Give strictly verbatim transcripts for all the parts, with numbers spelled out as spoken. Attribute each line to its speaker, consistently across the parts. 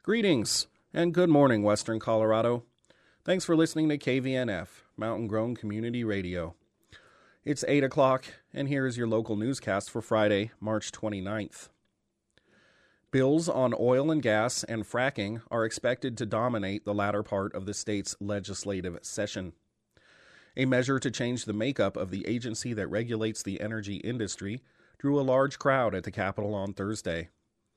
Speaker 1: Greetings, and good morning, Western Colorado. Thanks for listening to K V N F, Mountain Grown Community Radio. It's eight o'clock, and here is your local newscast for Friday, March twenty-ninth. Bills on oil and gas and fracking are expected to dominate the latter part of the state's legislative session. A measure to change the makeup of the agency that regulates the energy industry drew a large crowd at the Capitol on Thursday.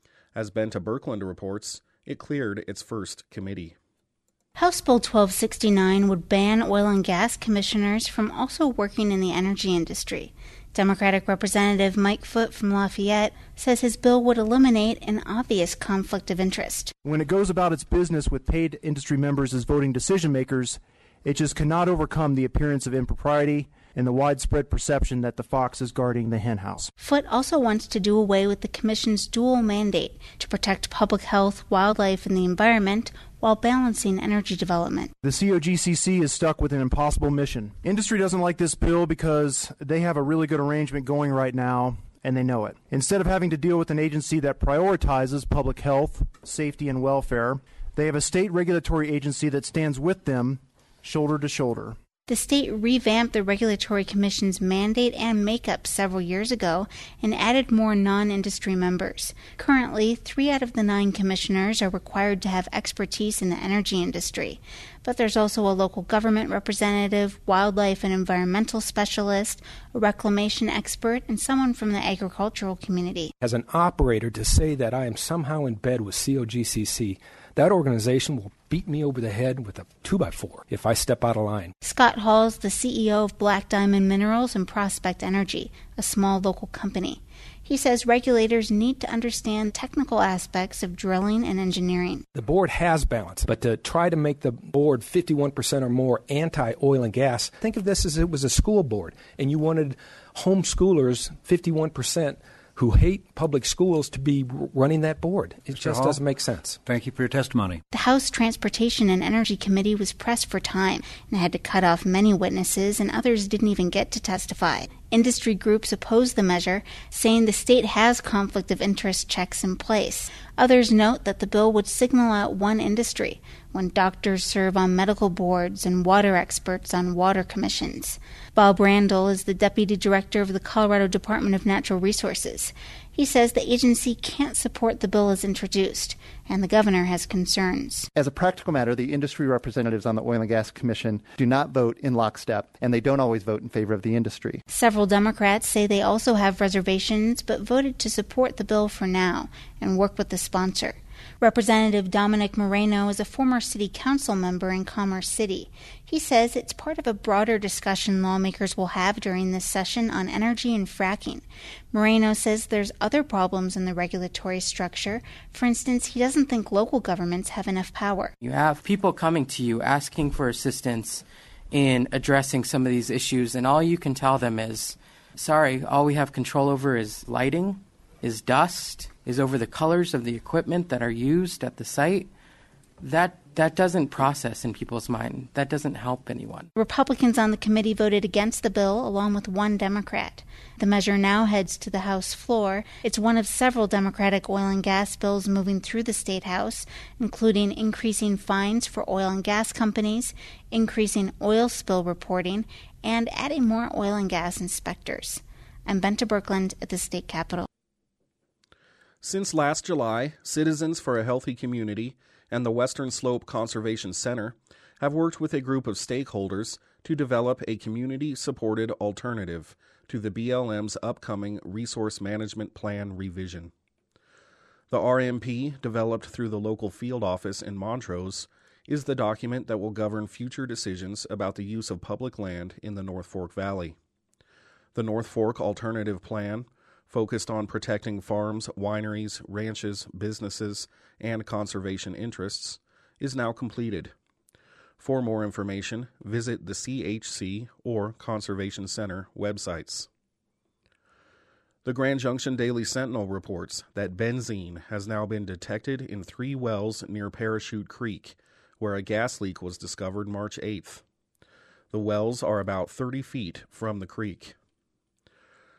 Speaker 1: As Benta Birkeland reports, it cleared its first committee.
Speaker 2: House Bill twelve sixty-nine would ban oil and gas commissioners from also working in the energy industry. Democratic Representative Mike Foote from Lafayette says his bill would eliminate an obvious conflict of interest.
Speaker 3: When it goes about its business with paid industry members as voting decision makers, it just cannot overcome the appearance of impropriety and the widespread perception that the fox is guarding the henhouse.
Speaker 2: Foote also wants to do away with the Commission's dual mandate to protect public health, wildlife, and the environment while balancing energy development.
Speaker 3: The C O G C C is stuck with an impossible mission. Industry doesn't like this bill because they have a really good arrangement going right now, and they know it. Instead of having to deal with an agency that prioritizes public health, safety, and welfare, they have a state regulatory agency that stands with them shoulder to shoulder.
Speaker 2: The state revamped the Regulatory Commission's mandate and makeup several years ago and added more non-industry members. Currently, three out of the nine commissioners are required to have expertise in the energy industry. But there's also a local government representative, wildlife and environmental specialist, a reclamation expert, and someone from the agricultural community.
Speaker 4: As an operator, to say that I am somehow in bed with C O G C C, that organization will beat me over the head with a two by four if I step out of line.
Speaker 2: Scott Hall is the C E O of Black Diamond Minerals and Prospect Energy, a small local company. He says regulators need to understand technical aspects of drilling and engineering.
Speaker 4: The board has balance, but to try to make the board fifty-one percent or more anti-oil and gas, think of this as it was a school board, and you wanted homeschoolers, fifty-one percent, who hate public schools to be running that board. It
Speaker 5: Mister
Speaker 4: just
Speaker 5: Hall,
Speaker 4: doesn't make sense.
Speaker 5: Thank you for your testimony.
Speaker 2: The House Transportation and Energy Committee was pressed for time and had to cut off many witnesses, and others didn't even get to testify. Industry groups opposed the measure, saying the state has conflict of interest checks in place. Others note that the bill would signal out one industry when doctors serve on medical boards and water experts on water commissions. Bob Randall is the deputy director of the Colorado Department of Natural Resources. He says the agency can't support the bill as introduced, and the governor has concerns.
Speaker 6: As a practical matter, the industry representatives on the Oil and Gas Commission do not vote in lockstep, and they don't always vote in favor of the industry.
Speaker 2: Several Democrats say they also have reservations, but voted to support the bill for now and work with the sponsor. Representative Dominic Moreno is a former city council member in Commerce City. He says it's part of a broader discussion lawmakers will have during this session on energy and fracking. Moreno says there's other problems in the regulatory structure. For instance, he doesn't think local governments have enough power.
Speaker 7: You have people coming to you asking for assistance in addressing some of these issues, and all you can tell them is, sorry, all we have control over is lighting, is dust, is over the colors of the equipment that are used at the site. That that doesn't process in people's mind. That doesn't help anyone.
Speaker 2: Republicans on the committee voted against the bill, along with one Democrat. The measure now heads to the House floor. It's one of several Democratic oil and gas bills moving through the State House, including increasing fines for oil and gas companies, increasing oil spill reporting, and adding more oil and gas inspectors. I'm Benta Birkeland at the State Capitol.
Speaker 1: Since last July, Citizens for a Healthy Community and the Western Slope Conservation Center have worked with a group of stakeholders to develop a community-supported alternative to the B L M's upcoming Resource Management Plan revision. The R M P, developed through the local field office in Montrose, is the document that will govern future decisions about the use of public land in the North Fork Valley. The North Fork Alternative Plan, focused on protecting farms, wineries, ranches, businesses, and conservation interests, is now completed. For more information, visit the C H C or Conservation Center websites. The Grand Junction Daily Sentinel reports that benzene has now been detected in three wells near Parachute Creek, where a gas leak was discovered March eighth. The wells are about thirty feet from the creek.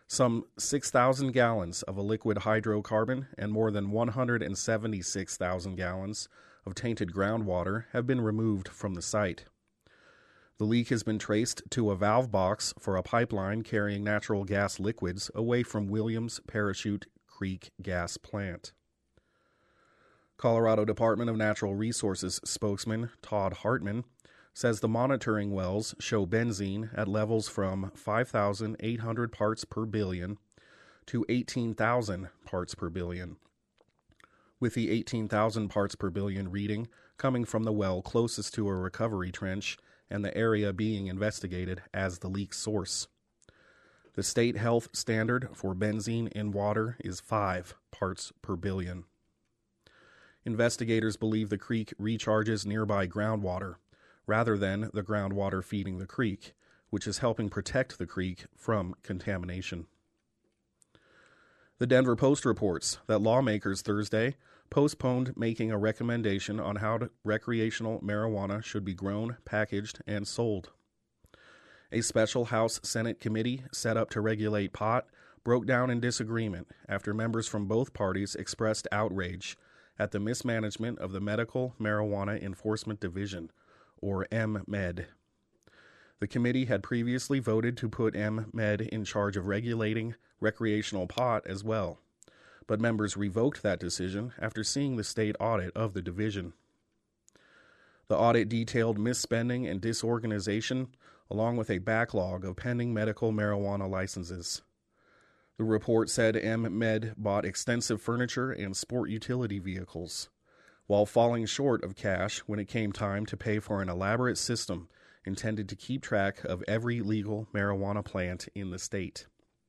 Speaker 1: Some six thousand gallons of a liquid hydrocarbon and more than one hundred seventy-six thousand gallons of tainted groundwater have been removed from the site. The leak has been traced to a valve box for a pipeline carrying natural gas liquids away from Williams Parachute Creek Gas Plant. Colorado Department of Natural Resources spokesman Todd Hartman says the monitoring wells show benzene at levels from five thousand eight hundred parts per billion to eighteen thousand parts per billion, with the eighteen thousand parts per billion reading coming from the well closest to a recovery trench and the area being investigated as the leak source. The state health standard for benzene in water is five parts per billion. Investigators believe the creek recharges nearby groundwater, rather than the groundwater feeding the creek, which is helping protect the creek from contamination. The Denver Post reports that lawmakers Thursday postponed making a recommendation on how to, recreational marijuana should be grown, packaged, and sold. A special House Senate committee set up to regulate pot broke down in disagreement after members from both parties expressed outrage at the mismanagement of the Medical Marijuana Enforcement Division, or M M E D. The committee had previously voted to put M M E D in charge of regulating recreational pot as well, but members revoked that decision after seeing the state audit of the division. The audit detailed misspending and disorganization, along with a backlog of pending medical marijuana licenses. The report said M M E D bought extensive furniture and sport utility vehicles, while falling short of cash when it came time to pay for an elaborate system intended to keep track of every legal marijuana plant in the state.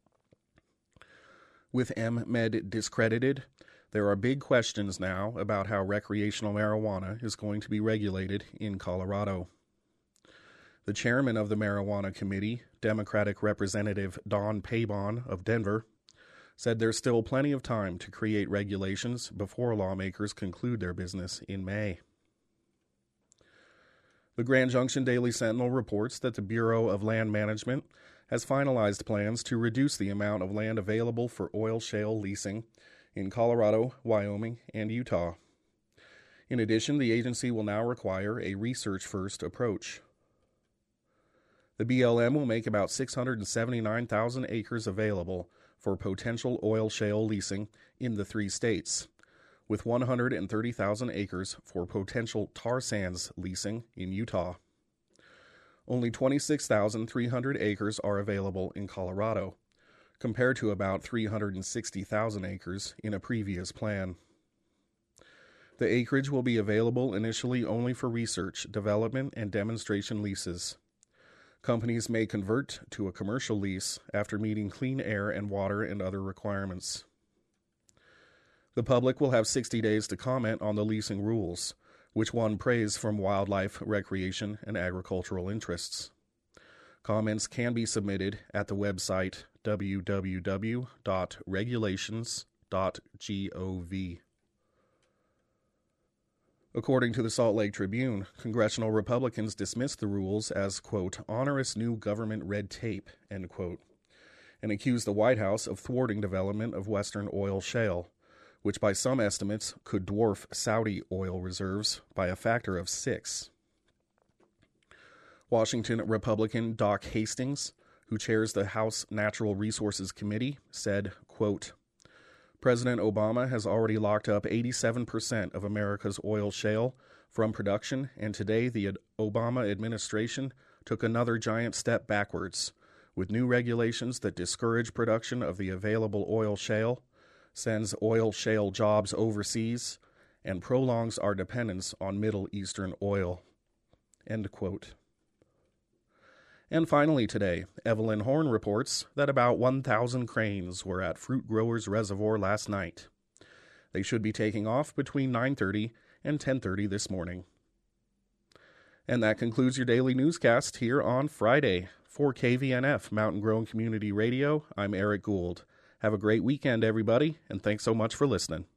Speaker 1: With M M E D discredited, there are big questions now about how recreational marijuana is going to be regulated in Colorado. The chairman of the Marijuana Committee, Democratic Representative Don Pabon of Denver, said there's still plenty of time to create regulations before lawmakers conclude their business in May. The Grand Junction Daily Sentinel reports that the Bureau of Land Management has finalized plans to reduce the amount of land available for oil shale leasing in Colorado, Wyoming, and Utah. In addition, the agency will now require a research-first approach. The B L M will make about six hundred seventy-nine thousand acres available for potential oil shale leasing in the three states, with one hundred thirty thousand acres for potential tar sands leasing in Utah. Only twenty-six thousand three hundred acres are available in Colorado, compared to about three hundred sixty thousand acres in a previous plan. The acreage will be available initially only for research, development, and demonstration leases. Companies may convert to a commercial lease after meeting clean air and water and other requirements. The public will have sixty days to comment on the leasing rules, which won praise from wildlife, recreation, and agricultural interests. Comments can be submitted at the website w w w dot regulations dot gov. According to the Salt Lake Tribune, congressional Republicans dismissed the rules as, quote, onerous new government red tape, end quote, and accused the White House of thwarting development of Western oil shale, which by some estimates could dwarf Saudi oil reserves by a factor of six. Washington Republican Doc Hastings, who chairs the House Natural Resources Committee, said, quote, President Obama has already locked up eighty-seven percent of America's oil shale from production, and today the Obama administration took another giant step backwards with new regulations that discourage production of the available oil shale, sends oil shale jobs overseas, and prolongs our dependence on Middle Eastern oil. End quote. And finally today, Evelyn Horn reports that about one thousand cranes were at Fruit Growers Reservoir last night. They should be taking off between nine thirty and ten thirty this morning. And that concludes your daily newscast here on Friday. For K V N F Mountain Grown Community Radio, I'm Eric Gould. Have a great weekend, everybody, and thanks so much for listening.